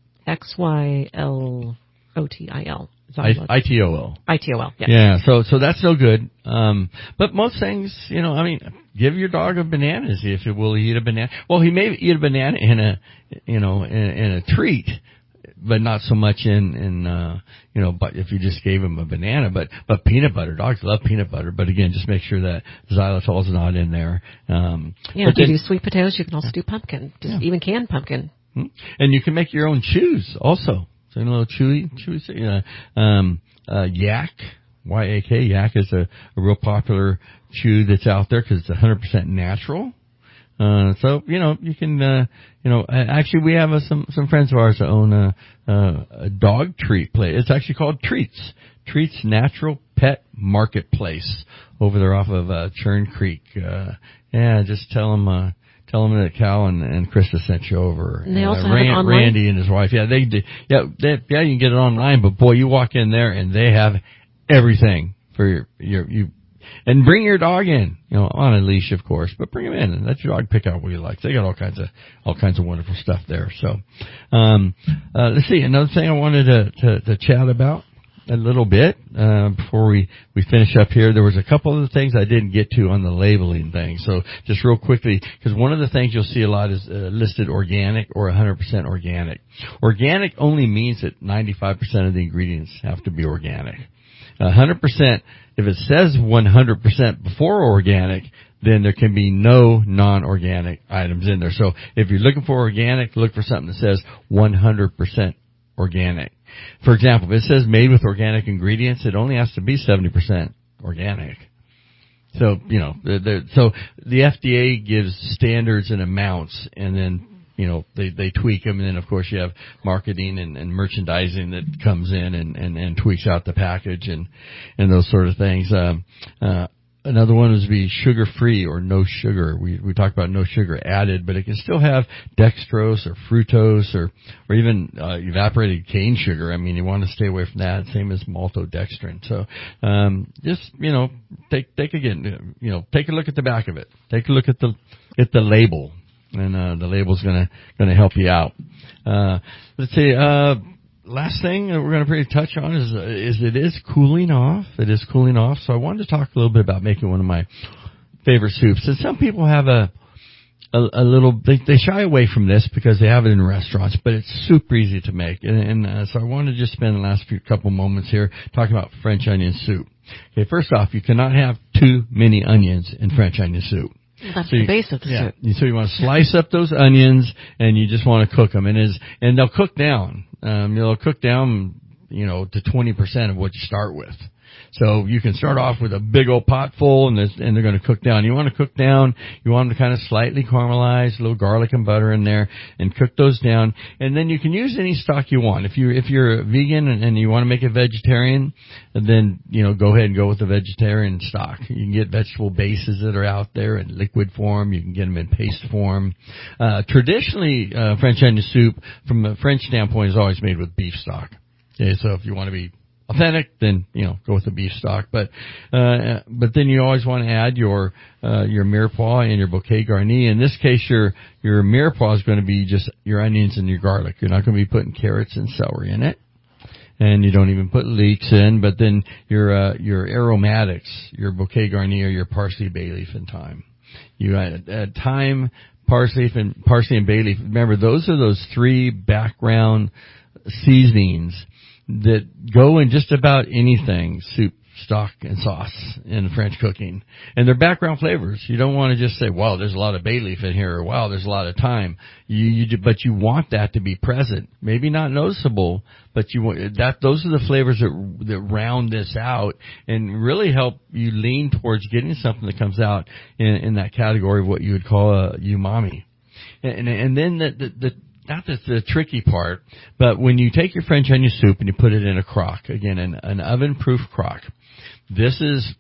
X Y L O T I L. I T O L. I T O L, yeah. Yeah, so, so that's no good. Um, but most things, you know, I mean, give your dog a banana, see if he will eat a banana. Well, he may eat a banana in a, you know, in, in a treat, but not so much in, in, uh, you know, but if you just gave him a banana, but, but peanut butter, dogs love peanut butter, but again, just make sure that xylitol is not in there. Um, yeah, if you do sweet potatoes, you can also do pumpkin, just yeah. even canned pumpkin. And you can make your own chews also. So a little chewy, chewy, uh, um, uh, yak, Y A K, yak is a, a real popular chew that's out there because it's one hundred percent natural. Uh, so, you know, you can, uh, you know, actually we have uh, some, some friends of ours that own a, uh, a dog treat place. It's actually called Treats. Treats Natural Pet Marketplace over there off of, uh, Churn Creek. Uh, yeah, just tell them, uh, tell them that Cal and, and Krista sent you over. And they also uh, have Rand, it online? Randy and his wife. Yeah, they do. Yeah, they, yeah, you can get it online, but boy, you walk in there and they have everything for your, your, you, and bring your dog in, you know, on a leash, of course, but bring him in and let your dog pick out what he likes. They got all kinds of, all kinds of wonderful stuff there. So, um, uh, let's see, another thing I wanted to, to, to chat about a little bit, uh, before we, we finish up here. There was a couple of the things I didn't get to on the labeling thing. So just real quickly, because one of the things you'll see a lot is uh, listed organic or one hundred percent organic. Organic only means that ninety-five percent of the ingredients have to be organic. one hundred percent, if it says one hundred percent before organic, then there can be no non-organic items in there. So if you're looking for organic, look for something that says one hundred percent organic. For example, if it says made with organic ingredients, it only has to be seventy percent organic. So, you know, the, the, so the F D A gives standards and amounts, and then, you know, they, they tweak them, and then of course you have marketing and, and merchandising that comes in and, and, and tweaks out the package and, and those sort of things. Um, uh, another one would be sugar-free or no sugar. We we talk about no sugar added, but it can still have dextrose or fructose or or even uh, evaporated cane sugar. I mean, you want to stay away from that. Same as maltodextrin. So um, just you know, take take again, you know, take a look at the back of it. Take a look at the at the label, and uh, the label's gonna gonna help you out. Uh, let's see. Uh, Last thing that we're going to pretty touch on is uh, is it is cooling off. It is cooling off. So I wanted to talk a little bit about making one of my favorite soups. And some people have a a, a little they, they shy away from this because they have it in restaurants, but it's super easy to make. And, and uh, so I wanted to just spend the last few couple moments here talking about French onion soup. Okay, first off, you cannot have too many onions in French onion soup. That's so the you, base of the yeah, soup. So you want to slice up those onions, and you just want to cook them, and is and they'll cook down. Um, they'll cook down, you know, to twenty percent of what you start with. So you can start off with a big old pot full, and, and they're going to cook down. You want to cook down. You want them to kind of slightly caramelize, a little garlic and butter in there, and cook those down. And then you can use any stock you want. If you if you're a vegan and, and you want to make it vegetarian, then you know go ahead and go with the vegetarian stock. You can get vegetable bases that are out there in liquid form. You can get them in paste form. Uh, traditionally, uh, French onion soup, from a French standpoint, is always made with beef stock. Okay, so if you want to be authentic, then, you know, go with the beef stock. But, uh, but then you always want to add your, uh, your mirepoix and your bouquet garni. In this case, your, your mirepoix is going to be just your onions and your garlic. You're not going to be putting carrots and celery in it. And you don't even put leeks in, but then your, uh, your aromatics, your bouquet garni or your parsley, bay leaf, and thyme. You add, add thyme, parsley, and parsley and bay leaf. Remember, those are those three background seasonings that go in just about anything, soup, stock, and sauce in French cooking. And they're background flavors. You don't want to just say, wow, there's a lot of bay leaf in here, or wow, there's a lot of thyme. You, you, but you want that to be present. Maybe not noticeable, but you want that, those are the flavors that, that round this out and really help you lean towards getting something that comes out in, in that category of what you would call a umami. And, and then the, the, the Not that's the tricky part, but when you take your French onion soup and you put it in a crock, again, an, an oven-proof crock, this is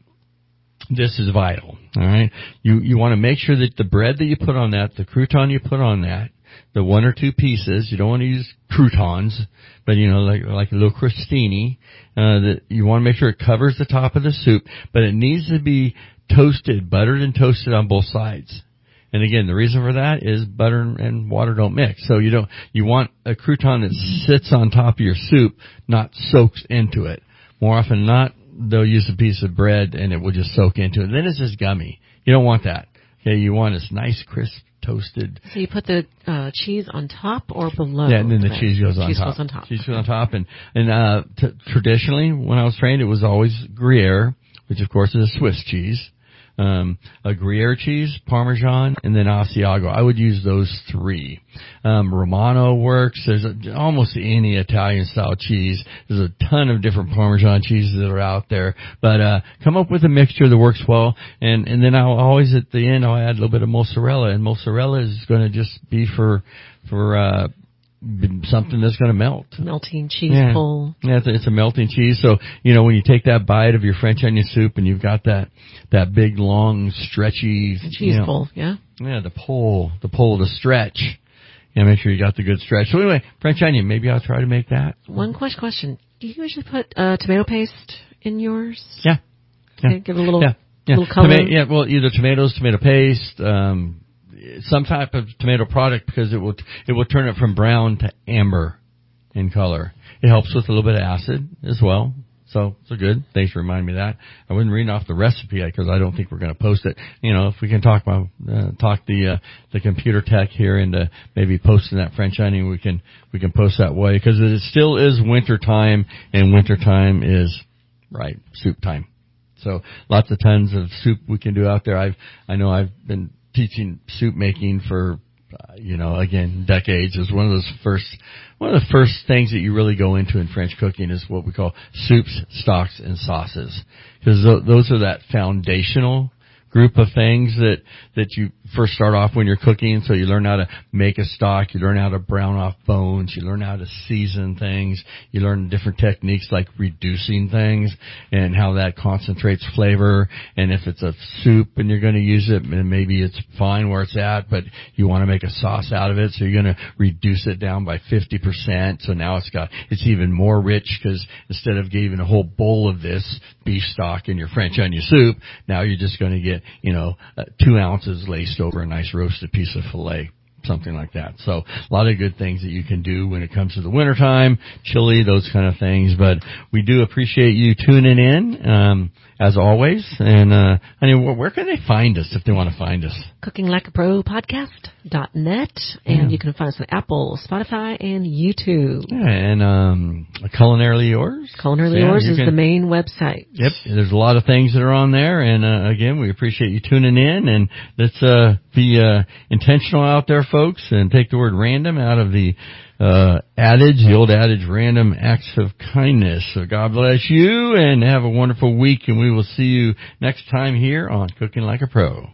this is vital. All right, you you want to make sure that the bread that you put on that, the crouton you put on that, the one or two pieces, you don't want to use croutons, but you know, like like a little crostini, uh, that you want to make sure it covers the top of the soup, but it needs to be toasted, buttered and toasted on both sides. And again, the reason for that is butter and water don't mix. So you don't, you want a crouton that sits on top of your soup, not soaks into it. More often than not, they'll use a piece of bread and it will just soak into it. Then it's just gummy. You don't want that. Okay, you want this nice, crisp, toasted. So you put the uh, cheese on top or below? Yeah, and then the right. cheese goes on cheese top. Goes on top. Cheese goes on top. And, and uh, t- traditionally, when I was trained, it was always Gruyere, which of course is a Swiss cheese. Um, a Gruyere cheese, Parmesan, and then Asiago. I would use those three. Um, Romano works. There's a, almost any Italian style cheese. There's a ton of different Parmesan cheeses that are out there. But, uh, come up with a mixture that works well. And, and then I'll always at the end, I'll add a little bit of mozzarella. And mozzarella is going to just be for, for, uh, something that's going to melt. Melting cheese yeah. pull. Yeah, it's a, it's a melting cheese. So, you know, when you take that bite of your French onion soup and you've got that, that big, long, stretchy... Cheese you know, pull, yeah. Yeah, the pull, the pull, the stretch. Yeah, make sure you got the good stretch. So anyway, French onion, maybe I'll try to make that. One quick question. Do you usually put uh, tomato paste in yours? Yeah. yeah. Okay, give it a little, yeah. Yeah. little color? Toma- yeah, well, either tomatoes, tomato paste, um... some type of tomato product because it will it will turn it from brown to amber in color. It helps with a little bit of acid as well. So, so good. Thanks for reminding me of that. I wasn't reading off the recipe yet because I don't think we're going to post it. You know, if we can talk about, uh, talk the, uh, the computer tech here into maybe posting that French onion, we can, we can post that way because it still is winter time and winter time is, right, soup time. So lots of tons of soup we can do out there. I've, I know I've been teaching soup making for, uh, you know, again, decades. Is one of those first, one of the first things that you really go into in French cooking is what we call soups, stocks, and sauces. Because th- those are that foundational group of things that, that you first start off when you're cooking. So you learn how to make a stock, you learn how to brown off bones, you learn how to season things, you learn different techniques like reducing things and how that concentrates flavor. And if it's a soup and you're going to use it, and maybe it's fine where it's at, but you want to make a sauce out of it, so you're going to reduce it down by fifty percent. So now it's got, it's even more rich, because instead of giving a whole bowl of this beef stock in your French onion soup, now you're just going to get, you know, uh, two ounces laced over a nice roasted piece of filet. Something like that. So a lot of good things that you can do when it comes to the wintertime, chili, those kind of things. But we do appreciate you tuning in, um, as always. And, uh, I mean, where can they find us if they want to find us? Cooking Like a Pro Podcast dot net. And yeah. you can find us on Apple, Spotify, and YouTube. Yeah, and, um, Culinarily Yours. Culinarily yeah, Yours is can, the main website. Yep. There's a lot of things that are on there. And, uh, again, we appreciate you tuning in. And let's, uh, be, uh, intentional out there, folks, and take the word random out of the uh adage, the old adage, random acts of kindness. So God bless you, and have a wonderful week, and we will see you next time here on Cooking Like a Pro.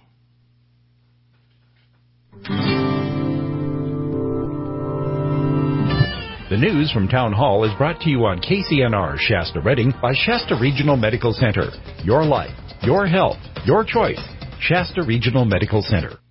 The news from Town Hall is brought to you on K C N R Shasta Redding by Shasta Regional Medical Center. Your life, your health, your choice. Shasta Regional Medical Center.